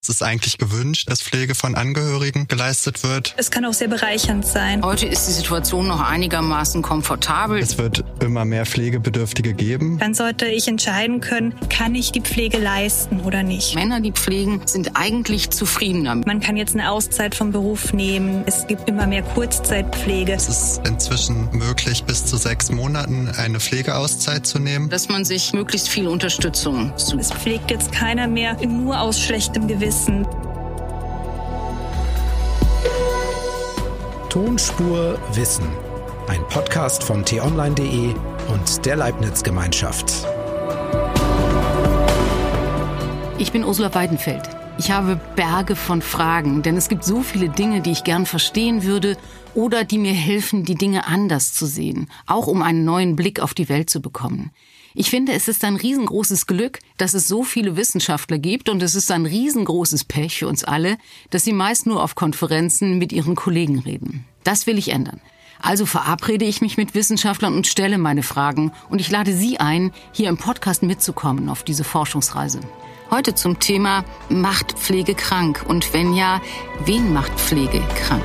Es ist eigentlich gewünscht, dass Pflege von Angehörigen geleistet wird. Es kann auch sehr bereichernd sein. Heute ist die Situation noch einigermaßen komfortabel. Es wird immer mehr Pflegebedürftige geben. Dann sollte ich entscheiden können, kann ich die Pflege leisten oder nicht. Männer, die pflegen, sind eigentlich zufriedener. Man kann jetzt eine Auszeit vom Beruf nehmen. Es gibt immer mehr Kurzzeitpflege. Es ist inzwischen möglich, bis zu 6 Monaten eine Pflegeauszeit zu nehmen. Dass man sich möglichst viel Unterstützung sucht. Es pflegt jetzt keiner mehr nur aus schlechtem Gewissen. Tonspur Wissen. Ein Podcast von t-online.de und der Leibniz-Gemeinschaft. Ich bin Ursula Weidenfeld. Ich habe Berge von Fragen, denn es gibt so viele Dinge, die ich gern verstehen würde oder die mir helfen, die Dinge anders zu sehen, auch um einen neuen Blick auf die Welt zu bekommen. Ich finde, es ist ein riesengroßes Glück, dass es so viele Wissenschaftler gibt und es ist ein riesengroßes Pech für uns alle, dass sie meist nur auf Konferenzen mit ihren Kollegen reden. Das will ich ändern. Also verabrede ich mich mit Wissenschaftlern und stelle meine Fragen und ich lade Sie ein, hier im Podcast mitzukommen auf diese Forschungsreise. Heute zum Thema: Macht Pflege krank? Und wenn ja, wen macht Pflege krank?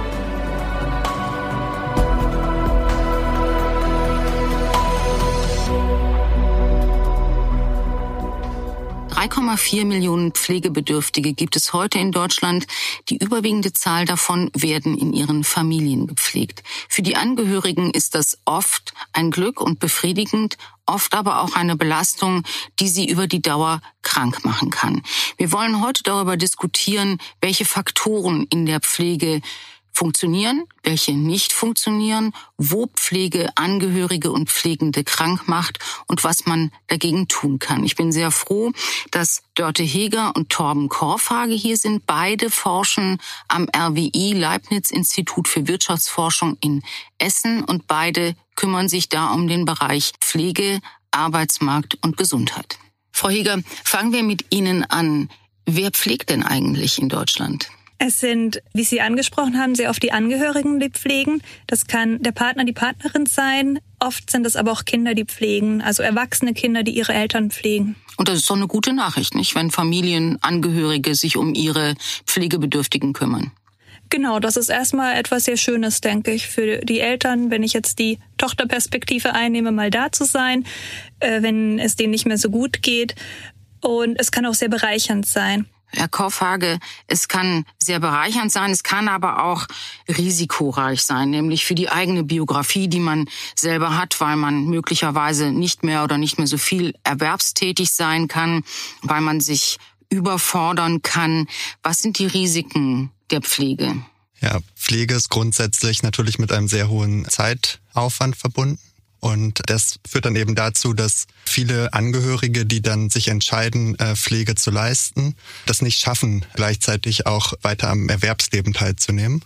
3,4 Millionen Pflegebedürftige gibt es heute in Deutschland. Die überwiegende Zahl davon werden in ihren Familien gepflegt. Für die Angehörigen ist das oft ein Glück und befriedigend, oft aber auch eine Belastung, die sie über die Dauer krank machen kann. Wir wollen heute darüber diskutieren, welche Faktoren in der Pflege funktionieren, welche nicht funktionieren, wo Pflege Angehörige und Pflegende krank macht und was man dagegen tun kann. Ich bin sehr froh, dass Dörte Heger und Torben Korfhage hier sind. Beide forschen am RWI, Leibniz-Institut für Wirtschaftsforschung in Essen, und beide kümmern sich da um den Bereich Pflege, Arbeitsmarkt und Gesundheit. Frau Heger, fangen wir mit Ihnen an. Wer pflegt denn eigentlich in Deutschland? Es sind, wie Sie angesprochen haben, sehr oft die Angehörigen, die pflegen. Das kann der Partner, die Partnerin sein. Oft sind es aber auch Kinder, die pflegen, also erwachsene Kinder, die ihre Eltern pflegen. Und das ist doch eine gute Nachricht, nicht? Wenn Familienangehörige sich um ihre Pflegebedürftigen kümmern. Genau, das ist erstmal etwas sehr Schönes, denke ich, für die Eltern, wenn ich jetzt die Tochterperspektive einnehme, mal da zu sein, wenn es denen nicht mehr so gut geht. Und es kann auch sehr bereichernd sein. Herr Korfhage, es kann sehr bereichernd sein, es kann aber auch risikoreich sein, nämlich für die eigene Biografie, die man selber hat, weil man möglicherweise nicht mehr so viel erwerbstätig sein kann, weil man sich überfordern kann. Was sind die Risiken der Pflege? Ja, Pflege ist grundsätzlich natürlich mit einem sehr hohen Zeitaufwand verbunden. Und das führt dann eben dazu, dass viele Angehörige, die dann sich entscheiden, Pflege zu leisten, das nicht schaffen, gleichzeitig auch weiter am Erwerbsleben teilzunehmen.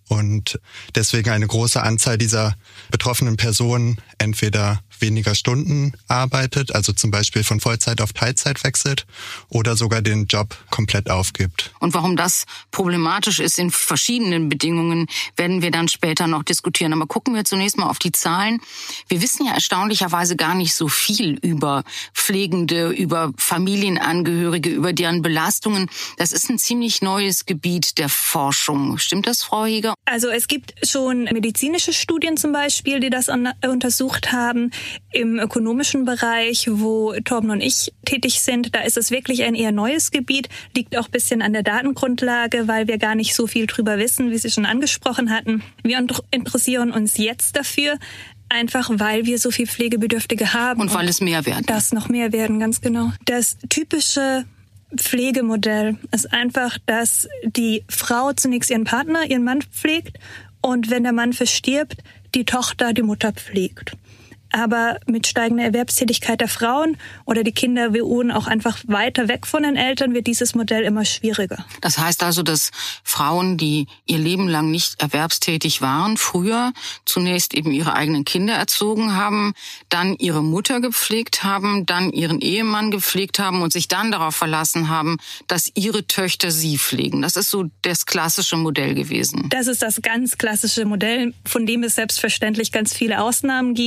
Und deswegen eine große Anzahl dieser betroffenen Personen entweder weniger Stunden arbeitet, also zum Beispiel von Vollzeit auf Teilzeit wechselt, oder sogar den Job komplett aufgibt. Und warum das problematisch ist in verschiedenen Bedingungen, werden wir dann später noch diskutieren. Aber gucken wir zunächst mal auf die Zahlen. Wir wissen ja erstaunlicherweise gar nicht so viel über Pflegende, über Familienangehörige, über deren Belastungen. Das ist ein ziemlich neues Gebiet der Forschung. Stimmt das, Frau Heger? Also es gibt schon medizinische Studien zum Beispiel, die das untersucht haben. Im ökonomischen Bereich, wo Torben und ich tätig sind, da ist es wirklich ein eher neues Gebiet. Liegt auch ein bisschen an der Datengrundlage, weil wir gar nicht so viel drüber wissen, wie Sie schon angesprochen hatten. Wir interessieren uns jetzt dafür, einfach weil wir so viel Pflegebedürftige haben. Und weil es mehr werden. Das noch mehr werden, ganz genau. Das typische Pflegemodell ist einfach, dass die Frau zunächst ihren Partner, ihren Mann pflegt und wenn der Mann verstirbt, die Tochter die Mutter pflegt. Aber mit steigender Erwerbstätigkeit der Frauen oder die Kinder wohnen auch einfach weiter weg von den Eltern, wird dieses Modell immer schwieriger. Das heißt also, dass Frauen, die ihr Leben lang nicht erwerbstätig waren, früher zunächst eben ihre eigenen Kinder erzogen haben, dann ihre Mutter gepflegt haben, dann ihren Ehemann gepflegt haben und sich dann darauf verlassen haben, dass ihre Töchter sie pflegen. Das ist so das klassische Modell gewesen. Das ist das ganz klassische Modell, von dem es selbstverständlich ganz viele Ausnahmen gibt.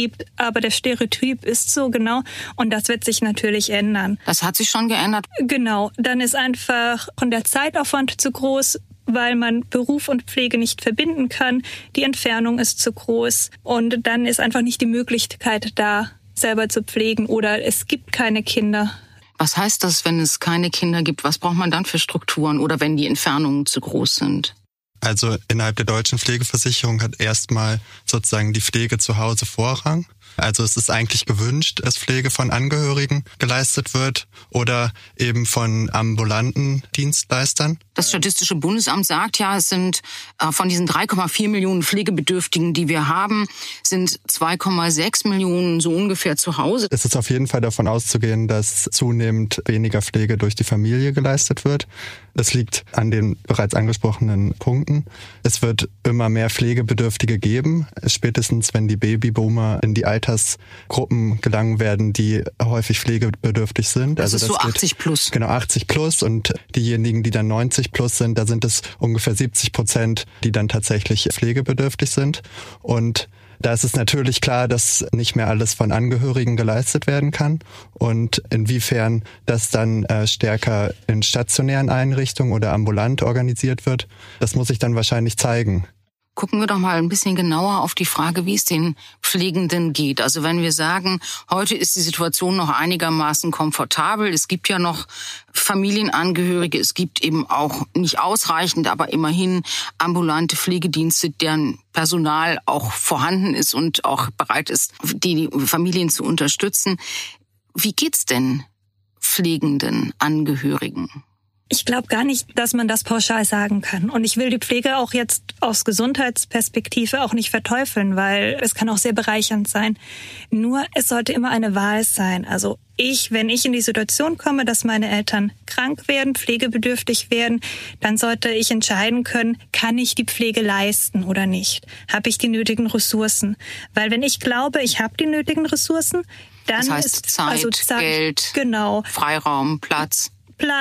aber der Stereotyp ist so, genau. Und das wird sich natürlich ändern. Das hat sich schon geändert? Genau. Dann ist einfach von der Zeitaufwand zu groß, weil man Beruf und Pflege nicht verbinden kann. Die Entfernung ist zu groß. Und dann ist einfach nicht die Möglichkeit da, selber zu pflegen, oder es gibt keine Kinder. Was heißt das, wenn es keine Kinder gibt? Was braucht man dann für Strukturen oder wenn die Entfernungen zu groß sind? Also innerhalb der deutschen Pflegeversicherung hat erstmal sozusagen die Pflege zu Hause Vorrang. Also es ist eigentlich gewünscht, dass Pflege von Angehörigen geleistet wird oder eben von ambulanten Dienstleistern. Das Statistische Bundesamt sagt ja, es sind von diesen 3,4 Millionen Pflegebedürftigen, die wir haben, sind 2,6 Millionen so ungefähr zu Hause. Es ist auf jeden Fall davon auszugehen, dass zunehmend weniger Pflege durch die Familie geleistet wird. Das liegt an den bereits angesprochenen Punkten. Es wird immer mehr Pflegebedürftige geben, spätestens wenn die Babyboomer in die Altersgruppen gelangen werden, die häufig pflegebedürftig sind. Das ist so 80 plus. Genau, 80 plus, und diejenigen, die dann 90 plus sind, da sind es ungefähr 70%, die dann tatsächlich pflegebedürftig sind. Und da ist es natürlich klar, dass nicht mehr alles von Angehörigen geleistet werden kann, und inwiefern das dann stärker in stationären Einrichtungen oder ambulant organisiert wird, das muss sich dann wahrscheinlich zeigen. Gucken wir doch mal ein bisschen genauer auf die Frage, wie es den Pflegenden geht. Also wenn wir sagen, heute ist die Situation noch einigermaßen komfortabel, es gibt ja noch Familienangehörige, es gibt eben auch nicht ausreichend, aber immerhin ambulante Pflegedienste, deren Personal auch vorhanden ist und auch bereit ist, die Familien zu unterstützen. Wie geht's denn pflegenden Angehörigen? Ich glaube gar nicht, dass man das pauschal sagen kann. Und ich will die Pflege auch jetzt aus Gesundheitsperspektive auch nicht verteufeln, weil es kann auch sehr bereichernd sein. Nur es sollte immer eine Wahl sein. Also wenn ich in die Situation komme, dass meine Eltern krank werden, pflegebedürftig werden, dann sollte ich entscheiden können, kann ich die Pflege leisten oder nicht? Habe ich die nötigen Ressourcen? Weil wenn ich glaube, ich habe die nötigen Ressourcen, dann das heißt ist Zeit, Geld, genau, Freiraum, Platz,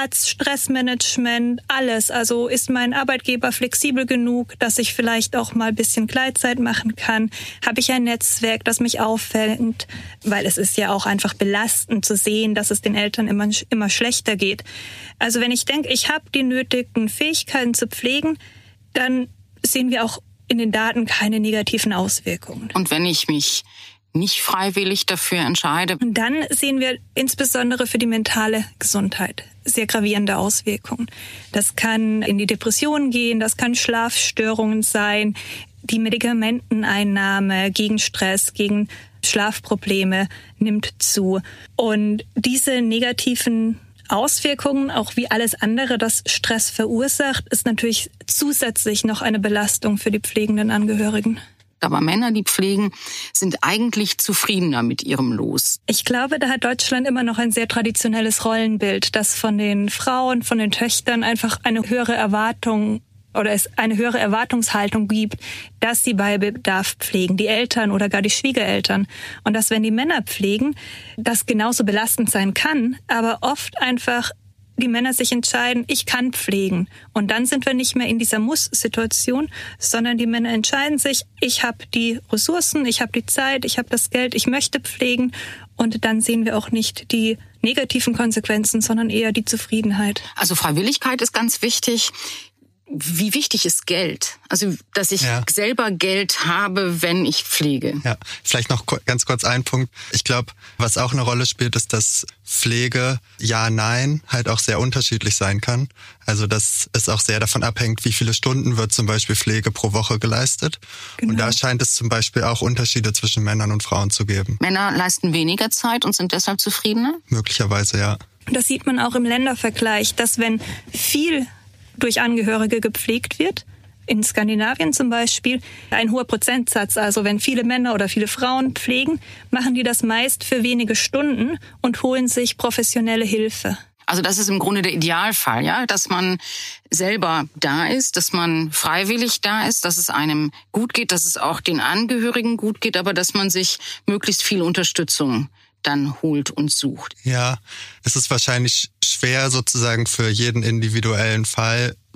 Stressmanagement, alles. Also ist mein Arbeitgeber flexibel genug, dass ich vielleicht auch mal ein bisschen Gleitzeit machen kann? Habe ich ein Netzwerk, das mich auffängt? Weil es ist ja auch einfach belastend zu sehen, dass es den Eltern immer schlechter geht. Also wenn ich denke, ich habe die nötigen Fähigkeiten zu pflegen, dann sehen wir auch in den Daten keine negativen Auswirkungen. Und wenn ich mich nicht freiwillig dafür entscheide? Und dann sehen wir insbesondere für die mentale Gesundheit sehr gravierende Auswirkungen. Das kann in die Depression gehen, das kann Schlafstörungen sein, die Medikamenteneinnahme gegen Stress, gegen Schlafprobleme nimmt zu. Und diese negativen Auswirkungen, auch wie alles andere, das Stress verursacht, ist natürlich zusätzlich noch eine Belastung für die pflegenden Angehörigen. Aber Männer, die pflegen, sind eigentlich zufriedener mit ihrem Los. Ich glaube, da hat Deutschland immer noch ein sehr traditionelles Rollenbild, das von den Frauen, von den Töchtern einfach eine höhere Erwartung oder es eine höhere Erwartungshaltung gibt, dass sie bei Bedarf pflegen, die Eltern oder gar die Schwiegereltern. Und dass, wenn die Männer pflegen, das genauso belastend sein kann, aber oft einfach die Männer sich entscheiden, ich kann pflegen. Und dann sind wir nicht mehr in dieser Muss-Situation, sondern die Männer entscheiden sich, ich habe die Ressourcen, ich habe die Zeit, ich habe das Geld, ich möchte pflegen. Und dann sehen wir auch nicht die negativen Konsequenzen, sondern eher die Zufriedenheit. Also Freiwilligkeit ist ganz wichtig. Wie wichtig ist Geld? Also, dass ich selber Geld habe, wenn ich pflege. Ja, vielleicht noch ganz kurz ein Punkt. Ich glaube, was auch eine Rolle spielt, ist, dass Pflege, ja, nein, halt auch sehr unterschiedlich sein kann. Also, dass es auch sehr davon abhängt, wie viele Stunden wird zum Beispiel Pflege pro Woche geleistet. Genau. Und da scheint es zum Beispiel auch Unterschiede zwischen Männern und Frauen zu geben. Männer leisten weniger Zeit und sind deshalb zufriedener? Möglicherweise, ja. Das sieht man auch im Ländervergleich, dass wenn viel durch Angehörige gepflegt wird, in Skandinavien zum Beispiel, ein hoher Prozentsatz, also wenn viele Männer oder viele Frauen pflegen, machen die das meist für wenige Stunden und holen sich professionelle Hilfe. Also das ist im Grunde der Idealfall, ja, dass man selber da ist, dass man freiwillig da ist, dass es einem gut geht, dass es auch den Angehörigen gut geht, aber dass man sich möglichst viel Unterstützung dann holt und sucht. Ja, es ist wahrscheinlich schwer sozusagen für jeden individuellen Fall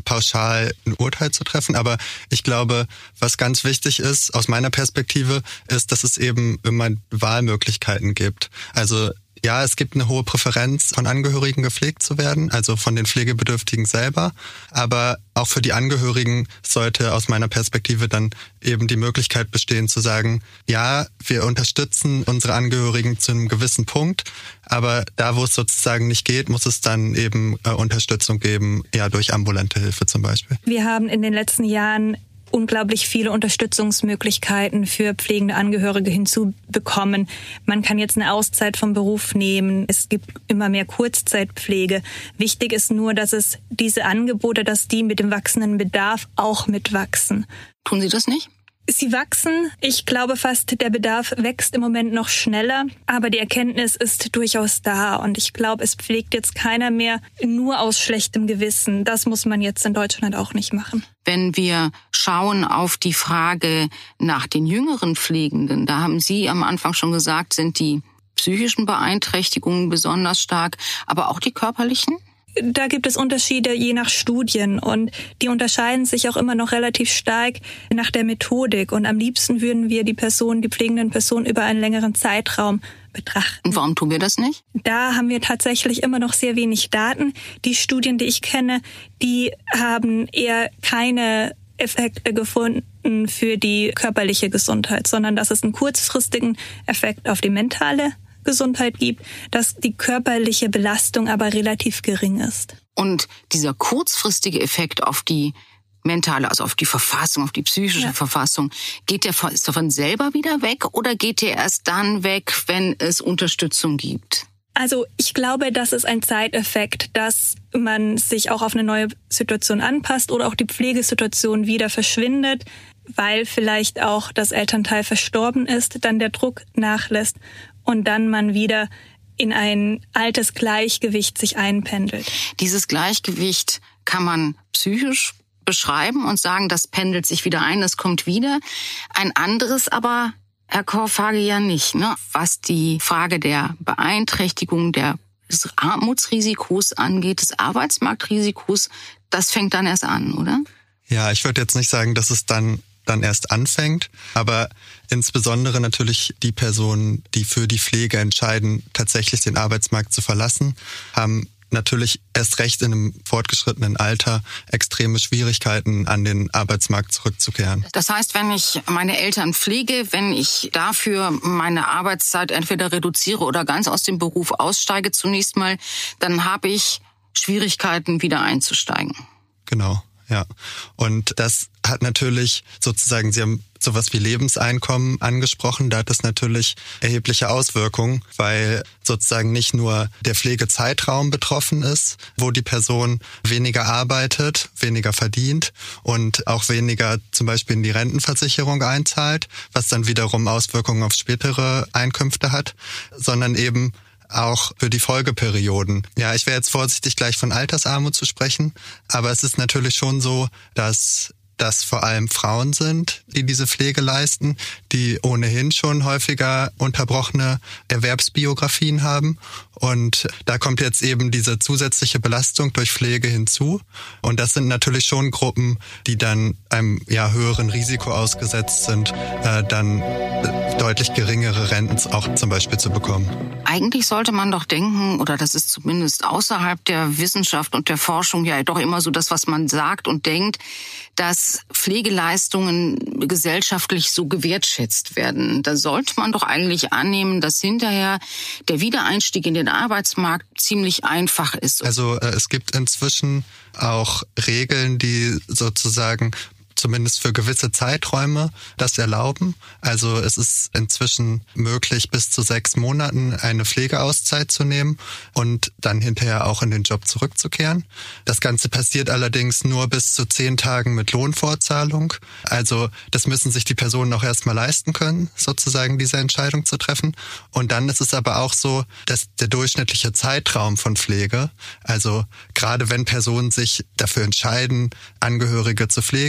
pauschal ein Urteil zu treffen. Aber ich glaube, was ganz wichtig ist, aus meiner Perspektive, ist, dass es eben immer Wahlmöglichkeiten gibt. Also ja, es gibt eine hohe Präferenz, von Angehörigen gepflegt zu werden, also von den Pflegebedürftigen selber. Aber auch für die Angehörigen sollte aus meiner Perspektive dann eben die Möglichkeit bestehen zu sagen, ja, wir unterstützen unsere Angehörigen zu einem gewissen Punkt, aber da, wo es sozusagen nicht geht, muss es dann eben Unterstützung geben, ja, durch ambulante Hilfe zum Beispiel. Wir haben in den letzten Jahren unglaublich viele Unterstützungsmöglichkeiten für pflegende Angehörige hinzubekommen. Man kann jetzt eine Auszeit vom Beruf nehmen. Es gibt immer mehr Kurzzeitpflege. Wichtig ist nur, dass es diese Angebote, dass die mit dem wachsenden Bedarf auch mitwachsen. Tun Sie das nicht? Sie wachsen. Ich glaube fast, der Bedarf wächst im Moment noch schneller, aber die Erkenntnis ist durchaus da. Und ich glaube, es pflegt jetzt keiner mehr nur aus schlechtem Gewissen. Das muss man jetzt in Deutschland auch nicht machen. Wenn wir schauen auf die Frage nach den jüngeren Pflegenden, da haben Sie am Anfang schon gesagt, sind die psychischen Beeinträchtigungen besonders stark, aber auch die körperlichen? Da gibt es Unterschiede je nach Studien und die unterscheiden sich auch immer noch relativ stark nach der Methodik. Und am liebsten würden wir die pflegenden Personen über einen längeren Zeitraum betrachten. Und warum tun wir das nicht? Da haben wir tatsächlich immer noch sehr wenig Daten. Die Studien, die ich kenne, die haben eher keine Effekte gefunden für die körperliche Gesundheit, sondern dass es einen kurzfristigen Effekt auf die mentale Gesundheit gibt, dass die körperliche Belastung aber relativ gering ist. Und dieser kurzfristige Effekt auf die mentale, also auf die Verfassung, auf die psychische Verfassung, ist davon selber wieder weg oder geht der erst dann weg, wenn es Unterstützung gibt? Also ich glaube, das ist ein Zeiteffekt, dass man sich auch auf eine neue Situation anpasst oder auch die Pflegesituation wieder verschwindet, weil vielleicht auch das Elternteil verstorben ist, dann der Druck nachlässt und dann man wieder in ein altes Gleichgewicht sich einpendelt. Dieses Gleichgewicht kann man psychisch beschreiben und sagen, das pendelt sich wieder ein, das kommt wieder. Ein anderes aber, Herr Korfage, ja nicht, ne? Was die Frage der Beeinträchtigung des Armutsrisikos angeht, des Arbeitsmarktrisikos, das fängt dann erst an, oder? Ja, ich würde jetzt nicht sagen, dass es dann erst anfängt, aber insbesondere natürlich die Personen, die für die Pflege entscheiden, tatsächlich den Arbeitsmarkt zu verlassen, haben natürlich erst recht in einem fortgeschrittenen Alter extreme Schwierigkeiten, an den Arbeitsmarkt zurückzukehren. Das heißt, wenn ich meine Eltern pflege, wenn ich dafür meine Arbeitszeit entweder reduziere oder ganz aus dem Beruf aussteige zunächst mal, dann habe ich Schwierigkeiten, wieder einzusteigen. Genau. Ja, und das hat natürlich sozusagen, Sie haben sowas wie Lebenseinkommen angesprochen, da hat das natürlich erhebliche Auswirkungen, weil sozusagen nicht nur der Pflegezeitraum betroffen ist, wo die Person weniger arbeitet, weniger verdient und auch weniger zum Beispiel in die Rentenversicherung einzahlt, was dann wiederum Auswirkungen auf spätere Einkünfte hat, sondern eben auch für die Folgeperioden. Ja, ich wäre jetzt vorsichtig, gleich von Altersarmut zu sprechen, aber es ist natürlich schon so, dass das vor allem Frauen sind, die diese Pflege leisten, die ohnehin schon häufiger unterbrochene Erwerbsbiografien haben. Und da kommt jetzt eben diese zusätzliche Belastung durch Pflege hinzu. Und das sind natürlich schon Gruppen, die dann einem höheren Risiko ausgesetzt sind, dann deutlich geringere Renten auch zum Beispiel zu bekommen. Eigentlich sollte man doch denken, oder das ist zumindest außerhalb der Wissenschaft und der Forschung ja doch immer so das, was man sagt und denkt, dass Pflegeleistungen gesellschaftlich so gewertschätzt werden. Da sollte man doch eigentlich annehmen, dass hinterher der Wiedereinstieg in den Arbeitsmarkt ziemlich einfach ist. Also es gibt inzwischen auch Regeln, die sozusagen zumindest für gewisse Zeiträume das erlauben. Also es ist inzwischen möglich, bis zu 6 Monaten eine Pflegeauszeit zu nehmen und dann hinterher auch in den Job zurückzukehren. Das Ganze passiert allerdings nur bis zu 10 Tagen mit Lohnfortzahlung. Also das müssen sich die Personen auch erstmal leisten können, sozusagen diese Entscheidung zu treffen. Und dann ist es aber auch so, dass der durchschnittliche Zeitraum von Pflege, also gerade wenn Personen sich dafür entscheiden, Angehörige zu pflegen und dafür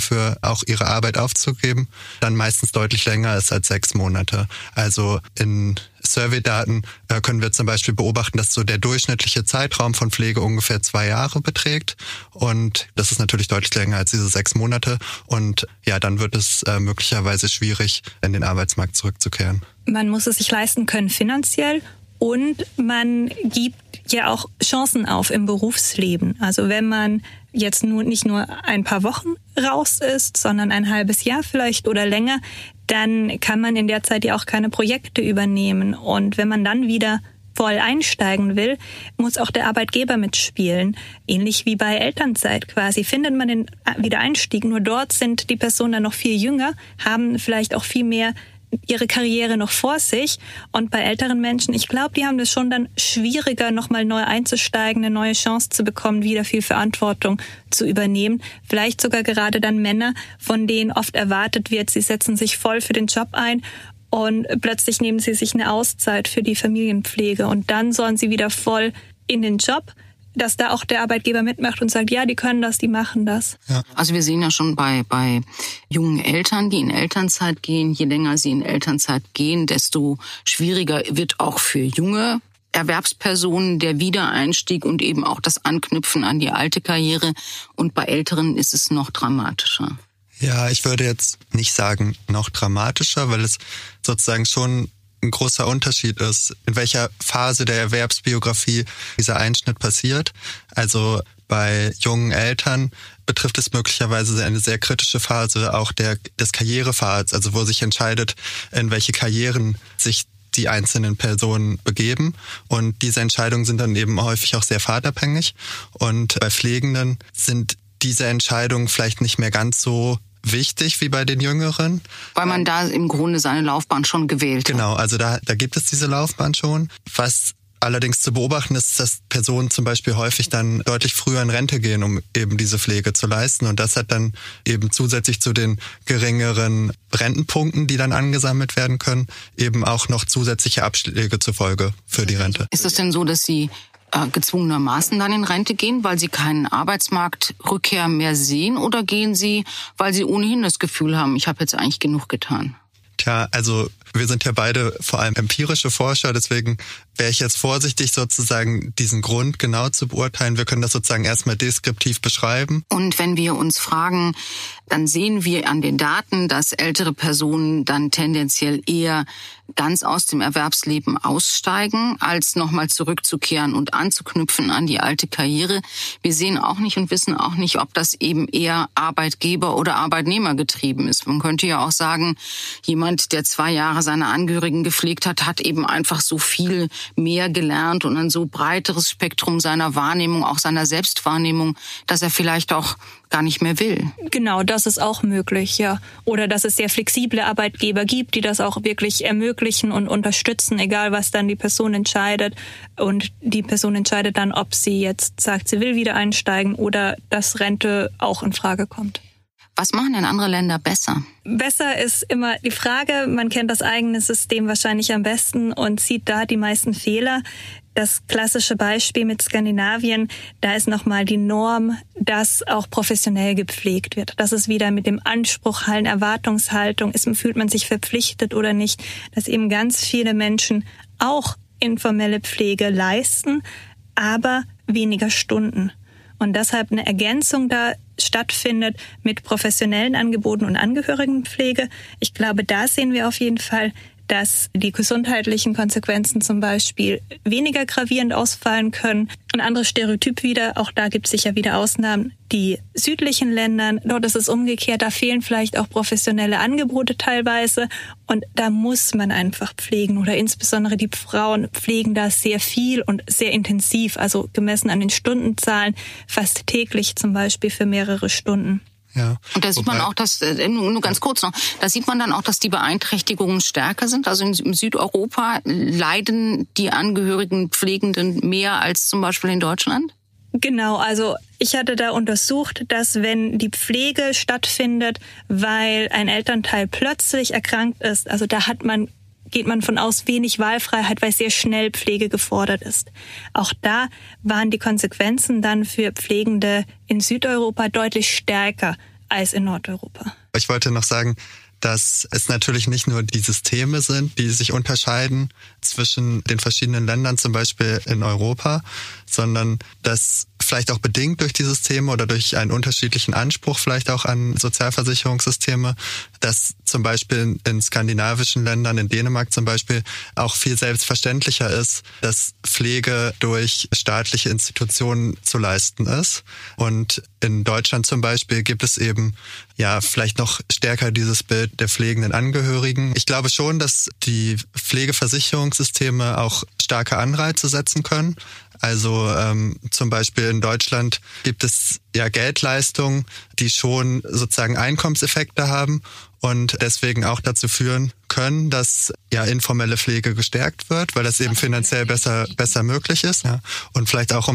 dafür, auch ihre Arbeit aufzugeben, dann meistens deutlich länger ist als 6 Monate. Also in Surveydaten können wir zum Beispiel beobachten, dass so der durchschnittliche Zeitraum von Pflege ungefähr 2 Jahre beträgt. Und das ist natürlich deutlich länger als diese 6 Monate. Und ja, dann wird es möglicherweise schwierig, in den Arbeitsmarkt zurückzukehren. Man muss es sich leisten können finanziell und man gibt ja auch Chancen auf im Berufsleben. Also wenn man jetzt nicht nur ein paar Wochen raus ist, sondern ein halbes Jahr vielleicht oder länger, dann kann man in der Zeit ja auch keine Projekte übernehmen. Und wenn man dann wieder voll einsteigen will, muss auch der Arbeitgeber mitspielen. Ähnlich wie bei Elternzeit quasi. Findet man den Wiedereinstieg, nur dort sind die Personen dann noch viel jünger, haben vielleicht auch viel mehr ihre Karriere noch vor sich. Und bei älteren Menschen, ich glaube, die haben das schon dann schwieriger, nochmal neu einzusteigen, eine neue Chance zu bekommen, wieder viel Verantwortung zu übernehmen. Vielleicht sogar gerade dann Männer, von denen oft erwartet wird, sie setzen sich voll für den Job ein und plötzlich nehmen sie sich eine Auszeit für die Familienpflege und dann sollen sie wieder voll in den Job, dass da auch der Arbeitgeber mitmacht und sagt, ja, die können das, die machen das. Ja. Also wir sehen ja schon bei jungen Eltern, die in Elternzeit gehen, je länger sie in Elternzeit gehen, desto schwieriger wird auch für junge Erwerbspersonen der Wiedereinstieg und eben auch das Anknüpfen an die alte Karriere. Und bei Älteren ist es noch dramatischer. Ja, ich würde jetzt nicht sagen noch dramatischer, weil es sozusagen schon ein großer Unterschied ist, in welcher Phase der Erwerbsbiografie dieser Einschnitt passiert. Also bei jungen Eltern betrifft es möglicherweise eine sehr kritische Phase auch des Karrierepfads, also wo sich entscheidet, in welche Karrieren sich die einzelnen Personen begeben. Und diese Entscheidungen sind dann eben häufig auch sehr pfadabhängig. Und bei Pflegenden sind diese Entscheidungen vielleicht nicht mehr ganz so wichtig wie bei den Jüngeren. Weil man da im Grunde seine Laufbahn schon gewählt hat. Genau, also da gibt es diese Laufbahn schon. Was allerdings zu beobachten ist, dass Personen zum Beispiel häufig dann deutlich früher in Rente gehen, um eben diese Pflege zu leisten. Und das hat dann eben zusätzlich zu den geringeren Rentenpunkten, die dann angesammelt werden können, eben auch noch zusätzliche Abschläge zur Folge für die Rente. Ist es denn so, dass Sie gezwungenermaßen dann in Rente gehen, weil Sie keinen Arbeitsmarktrückkehr mehr sehen, oder gehen Sie, weil Sie ohnehin das Gefühl haben, ich habe jetzt eigentlich genug getan? Tja, also wir sind ja beide vor allem empirische Forscher, deswegen wäre ich jetzt vorsichtig, sozusagen diesen Grund genau zu beurteilen. Wir können das sozusagen erstmal deskriptiv beschreiben. Und wenn wir uns fragen, dann sehen wir an den Daten, dass ältere Personen dann tendenziell eher ganz aus dem Erwerbsleben aussteigen, als nochmal zurückzukehren und anzuknüpfen an die alte Karriere. Wir sehen auch nicht und wissen auch nicht, ob das eben eher Arbeitgeber- oder Arbeitnehmer getrieben ist. Man könnte ja auch sagen, jemand, der 2 Jahre seine Angehörigen gepflegt hat, hat eben einfach so viel mehr gelernt und ein so breiteres Spektrum seiner Wahrnehmung, auch seiner Selbstwahrnehmung, dass er vielleicht auch gar nicht mehr will. Genau, das ist auch möglich, ja. Oder dass es sehr flexible Arbeitgeber gibt, die das auch wirklich ermöglichen und unterstützen, egal was dann die Person entscheidet. Und die Person entscheidet dann, ob sie jetzt sagt, sie will wieder einsteigen oder dass Rente auch in Frage kommt. Was machen denn andere Länder besser? Besser ist immer die Frage. Man kennt das eigene System wahrscheinlich am besten und sieht da die meisten Fehler. Das klassische Beispiel mit Skandinavien, da ist nochmal die Norm, dass auch professionell gepflegt wird. Das ist wieder mit dem Anspruch, Erwartungshaltung, fühlt man sich verpflichtet oder nicht, dass eben ganz viele Menschen auch informelle Pflege leisten, aber weniger Stunden. Und deshalb eine Ergänzung da stattfindet mit professionellen Angeboten und Angehörigenpflege. Ich glaube, da sehen wir auf jeden Fall, dass die gesundheitlichen Konsequenzen zum Beispiel weniger gravierend ausfallen können. Ein anderes Stereotyp wieder, auch da gibt es sicher wieder Ausnahmen, die südlichen Ländern, dort ist es umgekehrt, da fehlen vielleicht auch professionelle Angebote teilweise und da muss man einfach pflegen oder insbesondere die Frauen pflegen da sehr viel und sehr intensiv, also gemessen an den Stundenzahlen, fast täglich zum Beispiel für mehrere Stunden. Ja. Und da sieht man auch, dass, nur ganz kurz noch, da sieht man dann auch, dass die Beeinträchtigungen stärker sind. Also in Südeuropa leiden die Angehörigen Pflegenden mehr als zum Beispiel in Deutschland? Genau, also ich hatte da untersucht, dass wenn die Pflege stattfindet, weil ein Elternteil plötzlich erkrankt ist, also da geht man von aus wenig Wahlfreiheit, weil sehr schnell Pflege gefordert ist. Auch da waren die Konsequenzen dann für Pflegende in Südeuropa deutlich stärker als in Nordeuropa. Ich wollte noch sagen, dass es natürlich nicht nur die Systeme sind, die sich unterscheiden zwischen den verschiedenen Ländern, zum Beispiel in Europa, sondern dass vielleicht auch bedingt durch die Systeme oder durch einen unterschiedlichen Anspruch vielleicht auch an Sozialversicherungssysteme, dass zum Beispiel in skandinavischen Ländern, in Dänemark zum Beispiel, auch viel selbstverständlicher ist, dass Pflege durch staatliche Institutionen zu leisten ist. Und in Deutschland zum Beispiel gibt es eben ja vielleicht noch stärker dieses Bild der pflegenden Angehörigen. Ich glaube schon, dass die Pflegeversicherungssysteme auch starke Anreize setzen können. Also zum Beispiel in Deutschland gibt es ja Geldleistungen, die schon sozusagen Einkommenseffekte haben und deswegen auch dazu führen können, dass ja informelle Pflege gestärkt wird, weil das eben finanziell besser möglich ist. Ja. Und vielleicht auch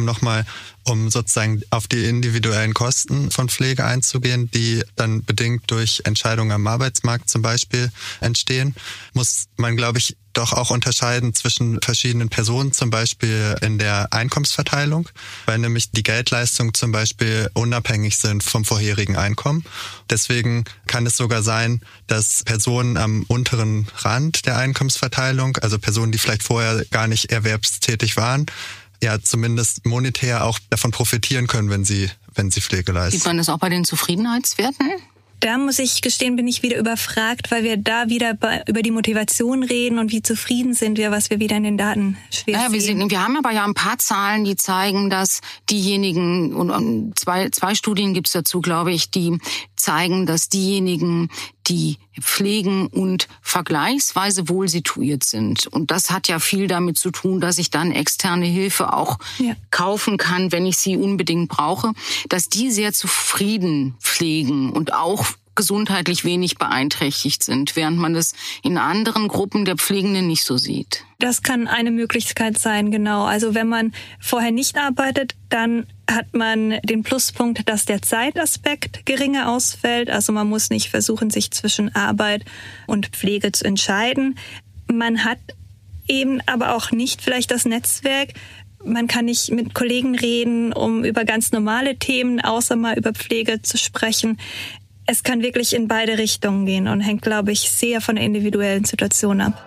um sozusagen auf die individuellen Kosten von Pflege einzugehen, die dann bedingt durch Entscheidungen am Arbeitsmarkt zum Beispiel entstehen, muss man, glaube ich, doch auch unterscheiden zwischen verschiedenen Personen, zum Beispiel in der Einkommensverteilung, weil nämlich die Geldleistungen zum Beispiel unabhängig sind vom vorherigen Einkommen. Deswegen kann es sogar sein, dass Personen am unteren Rand der Einkommensverteilung, also Personen, die vielleicht vorher gar nicht erwerbstätig waren, ja zumindest monetär auch davon profitieren können, wenn sie Pflege leisten. Sieht man das auch bei den Zufriedenheitswerten? Da muss ich gestehen, bin ich wieder überfragt, weil wir da wieder über die Motivation reden und wie zufrieden sind wir, was wir wieder in den Daten schwer sehen. Wir haben aber ja ein paar Zahlen, die zeigen, dass diejenigen, und zwei Studien gibt's dazu, glaube ich, die zeigen, dass diejenigen, die pflegen und vergleichsweise wohl situiert sind. Und das hat ja viel damit zu tun, dass ich dann externe Hilfe auch kaufen kann, wenn ich sie unbedingt brauche, dass die sehr zufrieden pflegen und auch gesundheitlich wenig beeinträchtigt sind, während man das in anderen Gruppen der Pflegenden nicht so sieht. Das kann eine Möglichkeit sein, genau. Also wenn man vorher nicht arbeitet, dann hat man den Pluspunkt, dass der Zeitaspekt geringer ausfällt. Also man muss nicht versuchen, sich zwischen Arbeit und Pflege zu entscheiden. Man hat eben aber auch nicht vielleicht das Netzwerk. Man kann nicht mit Kollegen reden, um über ganz normale Themen, außer mal über Pflege zu sprechen. Es kann wirklich in beide Richtungen gehen und hängt, glaube ich, sehr von der individuellen Situation ab.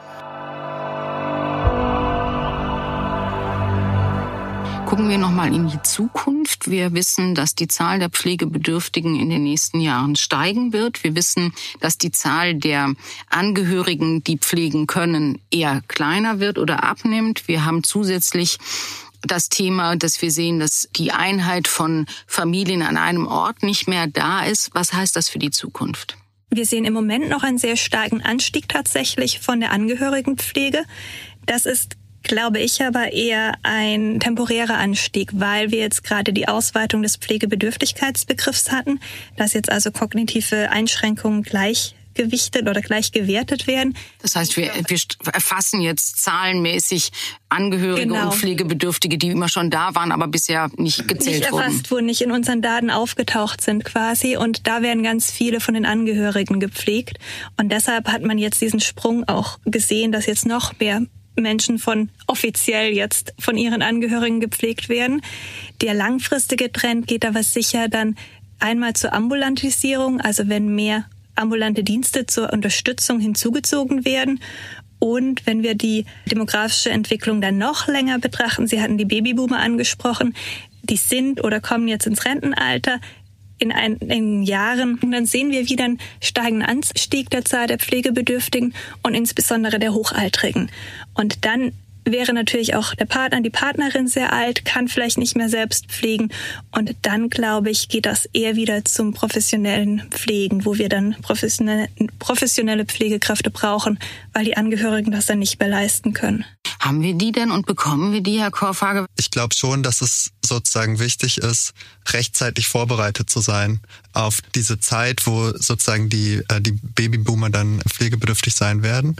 Gucken wir nochmal in die Zukunft. Wir wissen, dass die Zahl der Pflegebedürftigen in den nächsten Jahren steigen wird. Wir wissen, dass die Zahl der Angehörigen, die pflegen können, eher kleiner wird oder abnimmt. Wir haben zusätzlich das Thema, dass wir sehen, dass die Einheit von Familien an einem Ort nicht mehr da ist. Was heißt das für die Zukunft? Wir sehen im Moment noch einen sehr starken Anstieg tatsächlich von der Angehörigenpflege. Das ist, glaube ich, aber eher ein temporärer Anstieg, weil wir jetzt gerade die Ausweitung des Pflegebedürftigkeitsbegriffs hatten, dass jetzt also kognitive Einschränkungen gleichgewichtet oder gleich gewertet werden. Das heißt, wir erfassen jetzt zahlenmäßig Angehörige und Pflegebedürftige, die immer schon da waren, aber bisher nicht gezählt wurden. Nicht erfasst wurden, nicht in unseren Daten aufgetaucht sind quasi. Und da werden ganz viele von den Angehörigen gepflegt. Und deshalb hat man jetzt diesen Sprung auch gesehen, dass jetzt noch mehr Menschen offiziell jetzt von ihren Angehörigen gepflegt werden. Der langfristige Trend geht aber sicher dann einmal zur Ambulantisierung, also wenn mehr ambulante Dienste zur Unterstützung hinzugezogen werden. Und wenn wir die demografische Entwicklung dann noch länger betrachten, Sie hatten die Babyboomer angesprochen, die sind oder kommen jetzt ins Rentenalter in einigen Jahren. Und dann sehen wir wieder einen steigenden Anstieg der Zahl der Pflegebedürftigen und insbesondere der Hochaltrigen. Und dann wäre natürlich auch der Partner, die Partnerin sehr alt, kann vielleicht nicht mehr selbst pflegen. Und dann, glaube ich, geht das eher wieder zum professionellen Pflegen, wo wir dann professionelle Pflegekräfte brauchen, weil die Angehörigen das dann nicht mehr leisten können. Haben wir die denn und bekommen wir die, Herr Korfage? Ich glaube schon, dass es sozusagen wichtig ist, rechtzeitig vorbereitet zu sein auf diese Zeit, wo sozusagen die Babyboomer dann pflegebedürftig sein werden.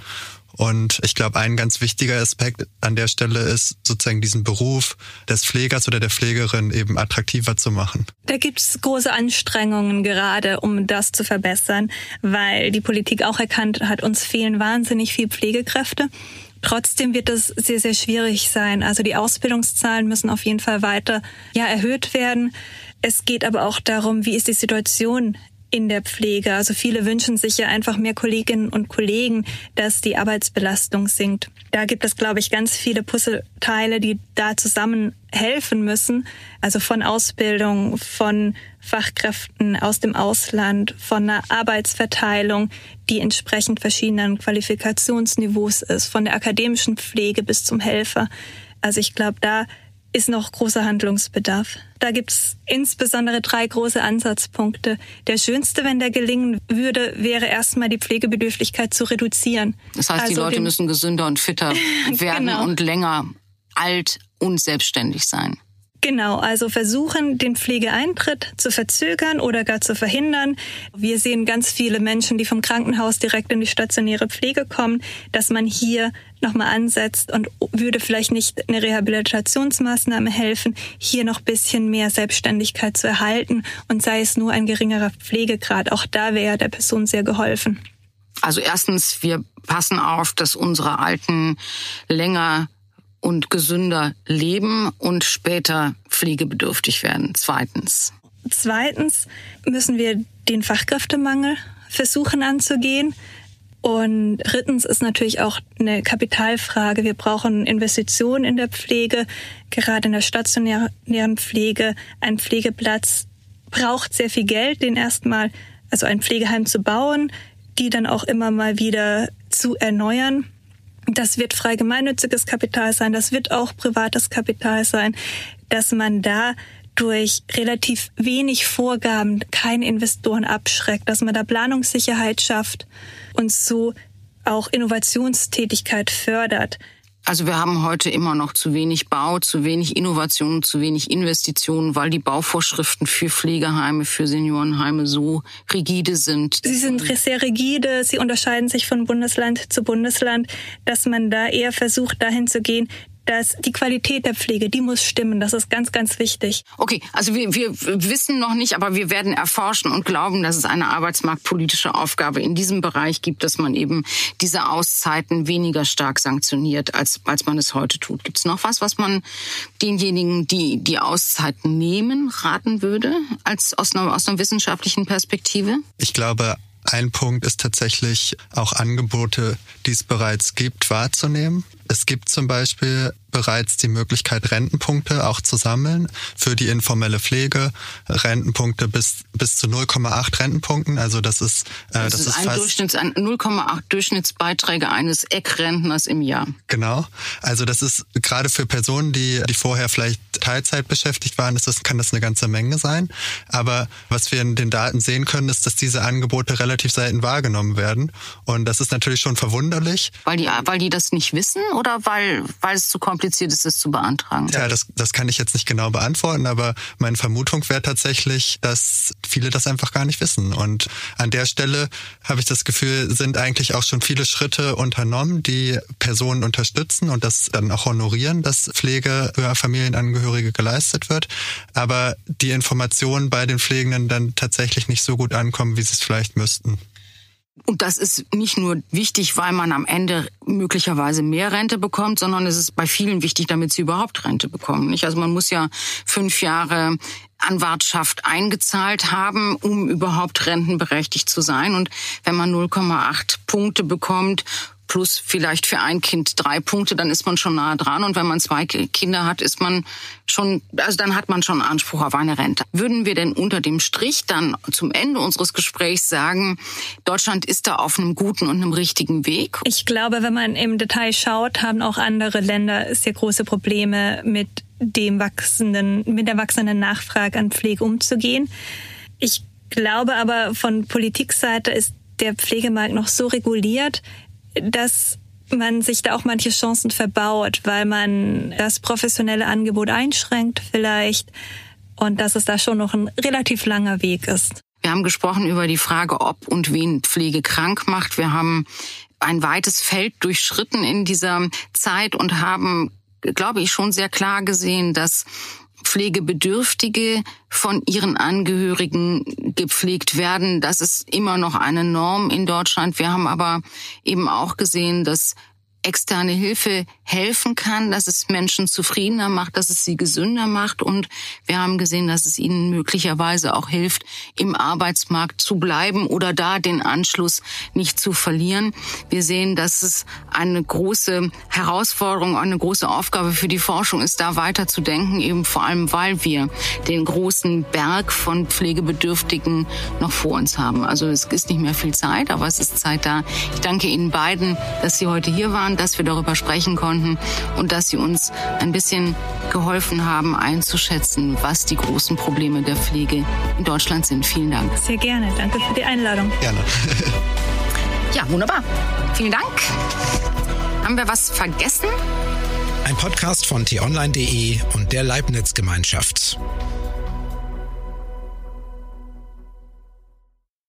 Und ich glaube, ein ganz wichtiger Aspekt an der Stelle ist, sozusagen diesen Beruf des Pflegers oder der Pflegerin eben attraktiver zu machen. Da gibt es große Anstrengungen gerade, um das zu verbessern, weil die Politik auch erkannt hat, uns fehlen wahnsinnig viel Pflegekräfte. Trotzdem wird es sehr, sehr schwierig sein. Also die Ausbildungszahlen müssen auf jeden Fall weiter erhöht werden. Es geht aber auch darum, wie ist die Situation in der Pflege. Also viele wünschen sich ja einfach mehr Kolleginnen und Kollegen, dass die Arbeitsbelastung sinkt. Da gibt es, glaube ich, ganz viele Puzzleteile, die da zusammen helfen müssen. Also von Ausbildung, von Fachkräften aus dem Ausland, von einer Arbeitsverteilung, die entsprechend verschiedenen Qualifikationsniveaus ist, von der akademischen Pflege bis zum Helfer. Also ich glaube, da ist noch großer Handlungsbedarf. Da gibt's insbesondere 3 große Ansatzpunkte. Der schönste, wenn der gelingen würde, wäre erstmal die Pflegebedürftigkeit zu reduzieren. Das heißt, die Leute müssen gesünder und fitter werden genau. Und länger alt und selbstständig sein. Genau, also versuchen, den Pflegeeintritt zu verzögern oder gar zu verhindern. Wir sehen ganz viele Menschen, die vom Krankenhaus direkt in die stationäre Pflege kommen, dass man hier nochmal ansetzt und würde vielleicht nicht eine Rehabilitationsmaßnahme helfen, hier noch ein bisschen mehr Selbstständigkeit zu erhalten und sei es nur ein geringerer Pflegegrad. Auch da wäre der Person sehr geholfen. Also erstens, wir passen auf, dass unsere Alten länger und gesünder leben und später pflegebedürftig werden. Zweitens müssen wir den Fachkräftemangel versuchen anzugehen. Und drittens ist natürlich auch eine Kapitalfrage. Wir brauchen Investitionen in der Pflege, gerade in der stationären Pflege. Ein Pflegeplatz braucht sehr viel Geld, also ein Pflegeheim zu bauen, die dann auch immer mal wieder zu erneuern. Das wird frei gemeinnütziges Kapital sein, das wird auch privates Kapital sein, dass man da durch relativ wenig Vorgaben keine Investoren abschreckt, dass man da Planungssicherheit schafft und so auch Innovationstätigkeit fördert. Also wir haben heute immer noch zu wenig Bau, zu wenig Innovation, zu wenig Investitionen, weil die Bauvorschriften für Pflegeheime, für Seniorenheime so rigide sind. Sie sind sehr rigide, sie unterscheiden sich von Bundesland zu Bundesland, dass man da eher versucht, dahin zu gehen, dass die Qualität der Pflege, die muss stimmen. Das ist ganz, ganz wichtig. Okay, also wir wissen noch nicht, aber wir werden erforschen und glauben, dass es eine arbeitsmarktpolitische Aufgabe in diesem Bereich gibt, dass man eben diese Auszeiten weniger stark sanktioniert, als man es heute tut. Gibt es noch was man denjenigen, die die Auszeiten nehmen, raten würde, aus einer wissenschaftlichen Perspektive? Ich glaube, ein Punkt ist tatsächlich auch Angebote, die es bereits gibt, wahrzunehmen. Es gibt zum Beispiel bereits die Möglichkeit, Rentenpunkte auch zu sammeln für die informelle Pflege. Rentenpunkte bis zu 0,8 Rentenpunkten. Also das ist fast 0,8 Durchschnittsbeiträge eines Eckrentners im Jahr. Genau. Also das ist gerade für Personen, die vorher vielleicht Teilzeit beschäftigt waren, kann das eine ganze Menge sein. Aber was wir in den Daten sehen können, ist, dass diese Angebote relativ selten wahrgenommen werden. Und das ist natürlich schon verwunderlich. Weil die das nicht wissen oder weil es zu kompliziert ist, es zu beantragen? Ja, das kann ich jetzt nicht genau beantworten, aber meine Vermutung wäre tatsächlich, dass viele das einfach gar nicht wissen. Und an der Stelle habe ich das Gefühl, sind eigentlich auch schon viele Schritte unternommen, die Personen unterstützen und das dann auch honorieren, dass Pflege für Familienangehörige geleistet wird. Aber die Informationen bei den Pflegenden dann tatsächlich nicht so gut ankommen, wie sie es vielleicht müssten. Und das ist nicht nur wichtig, weil man am Ende möglicherweise mehr Rente bekommt, sondern es ist bei vielen wichtig, damit sie überhaupt Rente bekommen. Nicht? Also man muss ja 5 Jahre Anwartschaft eingezahlt haben, um überhaupt rentenberechtigt zu sein. Und wenn man 0,8 Punkte bekommt, plus vielleicht für ein Kind 3 Punkte, dann ist man schon nahe dran. Und wenn man 2 Kinder hat, dann hat man schon Anspruch auf eine Rente. Würden wir denn unter dem Strich dann zum Ende unseres Gesprächs sagen, Deutschland ist da auf einem guten und einem richtigen Weg? Ich glaube, wenn man im Detail schaut, haben auch andere Länder sehr große Probleme mit der wachsenden Nachfrage an Pflege umzugehen. Ich glaube aber, von Politikseite ist der Pflegemarkt noch so reguliert, dass man sich da auch manche Chancen verbaut, weil man das professionelle Angebot einschränkt vielleicht und dass es da schon noch ein relativ langer Weg ist. Wir haben gesprochen über die Frage, ob und wen Pflege krank macht. Wir haben ein weites Feld durchschritten in dieser Zeit und haben, glaube ich, schon sehr klar gesehen, dass Pflegebedürftige von ihren Angehörigen gepflegt werden. Das ist immer noch eine Norm in Deutschland. Wir haben aber eben auch gesehen, dass externe Hilfe helfen kann, dass es Menschen zufriedener macht, dass es sie gesünder macht. Und wir haben gesehen, dass es ihnen möglicherweise auch hilft, im Arbeitsmarkt zu bleiben oder da den Anschluss nicht zu verlieren. Wir sehen, dass es eine große Herausforderung, eine große Aufgabe für die Forschung ist, da weiter zu denken, eben vor allem, weil wir den großen Berg von Pflegebedürftigen noch vor uns haben. Also es ist nicht mehr viel Zeit, aber es ist Zeit da. Ich danke Ihnen beiden, dass Sie heute hier waren, dass wir darüber sprechen konnten und dass Sie uns ein bisschen geholfen haben, einzuschätzen, was die großen Probleme der Pflege in Deutschland sind. Vielen Dank. Sehr gerne. Danke für die Einladung. Gerne. Ja, wunderbar. Vielen Dank. Haben wir was vergessen? Ein Podcast von t-online.de und der Leibniz Gemeinschaft.